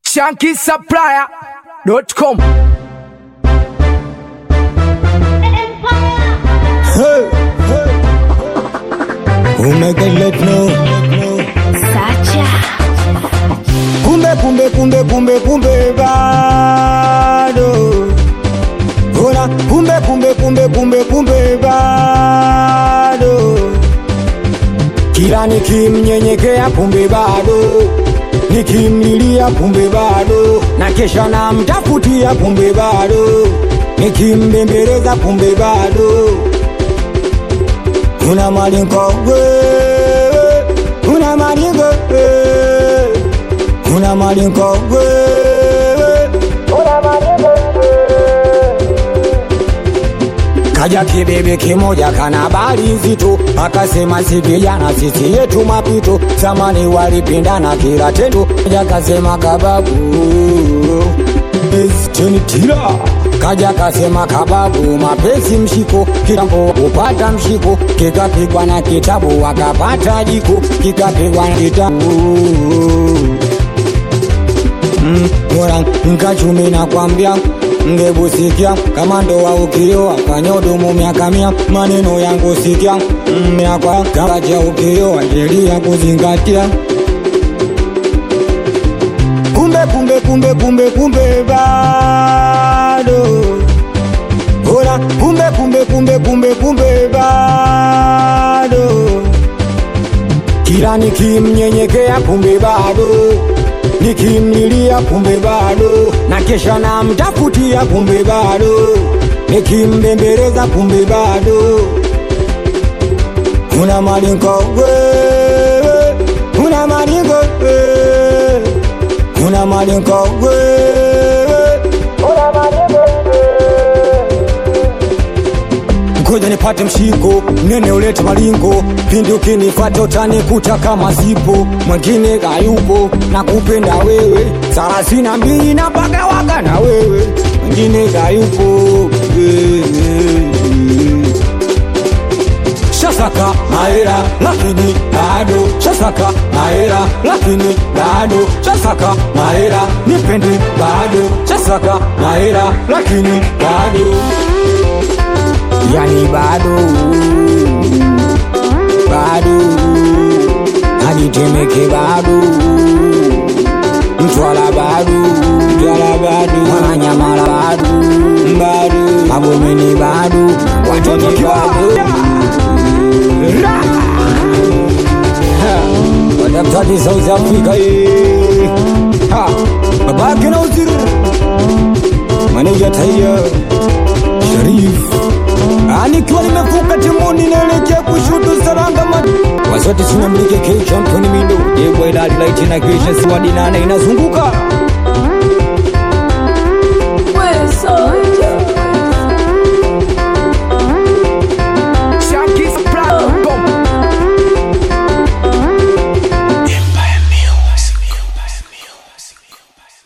ShankySupplier.com. Hey, hey. Who make it look no? Sacha. Kumbe bado. Ona kumbe bado. Kila nikimnyenyekea kumbe bado. Nikimlilia kumbe bado. Na kesha namtafutia kumbe bado. Nikimbembeleza kumbe bado. Una malingo wewe, una malingo wewe, una malingo wewe, una malingo wewe. Kaja kibebe kimoja kana habari nzito, akasema si vijana sisi yetu mapito, zamani walipindana kila tendo, kaja kasema kababu Tira. Kaja kasema kababu mapenzi mshiko, kitambo upata mshiko, kikapigwa na kitabu wakapata jiko, kikapigwa na kitabu Mora nkachumi na kwambia ngebusikia kama ndoa ukioa fanya udumu miaka 100, maneno yangu sikia miaka kaja ukioa sheria kuzingatia. Kumbe bado. Ora kumbe bado. Kila nikimnyenyekea kumbe bado. Nikimlilia kumbe bado. Na kesha namtafutia kumbe bado. Nikimbembeleza kumbe bado. Una malingo wewe, una malingo wewe, una malingo wewe, una malingo wewe. Ngoja nipate mshiko, nene ulete malingo, pindi ukinifata utanikuta kama sipo, mwingine hayupo, nakupenda wewe, 32 napaka waka na wewe, mwingine hayupo. Shasaka mahera lakini bado, shasaka mahera lakini bado, shasaka mahera nipende bado, shasaka mahera lakini bado, yani bado hajitemeke bado, Mtwala bado Mwananyamala bado Magomeni bado, watoto bado Wadaptadi South Africa babake na uziri maneja Taiya Sharif anikiwa nimefuka timoni naelekea kushutu Saranga wasote sinamlike K-Champion mindo Jebwa ilali laiti na kesha siwadi nane inazunguka